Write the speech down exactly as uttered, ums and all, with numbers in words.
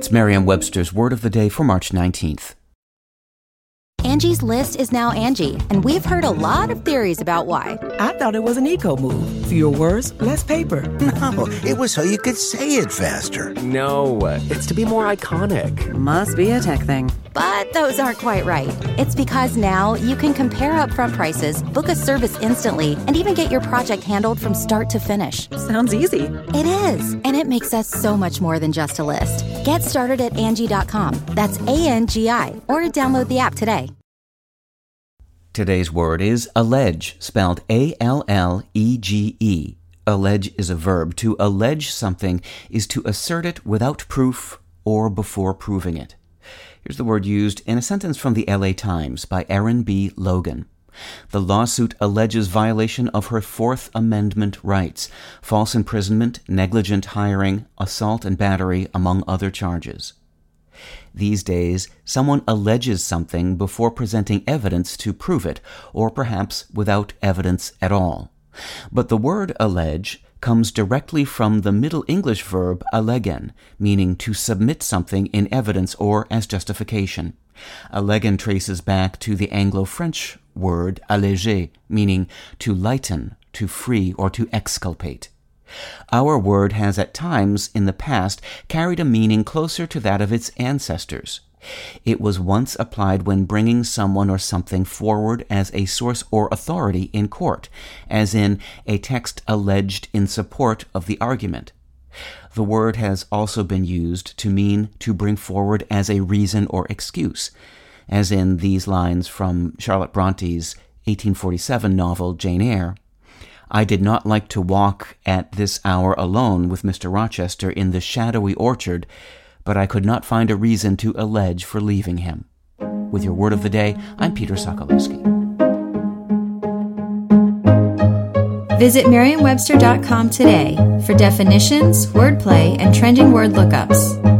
It's Merriam-Webster's Word of the Day for March nineteenth. Angie's List is now Angie, and we've heard a lot of theories about why. I thought it was an eco-move. Fewer words, less paper. No, it was so you could say it faster. No, it's to be more iconic. Must be a tech thing. But those aren't quite right. It's because now you can compare upfront prices, book a service instantly, and even get your project handled from start to finish. Sounds easy. It is, and it makes us so much more than just a list. Get started at Angie dot com. That's A N G I, or download the app today. Today's word is allege, spelled A L L E G E. Allege is a verb. To allege something is to assert it without proof or before proving it. Here's the word used in a sentence from the L A Times by Erin B. Logan. The lawsuit alleges violation of her Fourth Amendment rights, false imprisonment, negligent hiring, assault and battery, among other charges. These days, someone alleges something before presenting evidence to prove it, or perhaps without evidence at all. But the word allege comes directly from the Middle English verb allegen, meaning to submit something in evidence or as justification. Allegen traces back to the Anglo-French word alléger, meaning to lighten, to free, or to exculpate. Our word has at times in the past carried a meaning closer to that of its ancestors. It was once applied when bringing someone or something forward as a source or authority in court, as in a text alleged in support of the argument. The word has also been used to mean to bring forward as a reason or excuse, as in these lines from Charlotte Bronte's eighteen forty-seven novel Jane Eyre. I did not like to walk at this hour alone with Mister Rochester in the shadowy orchard, but I could not find a reason to allege for leaving him. With your Word of the Day, I'm Peter Sokolowski. Visit Merriam Webster dot com today for definitions, wordplay, and trending word lookups.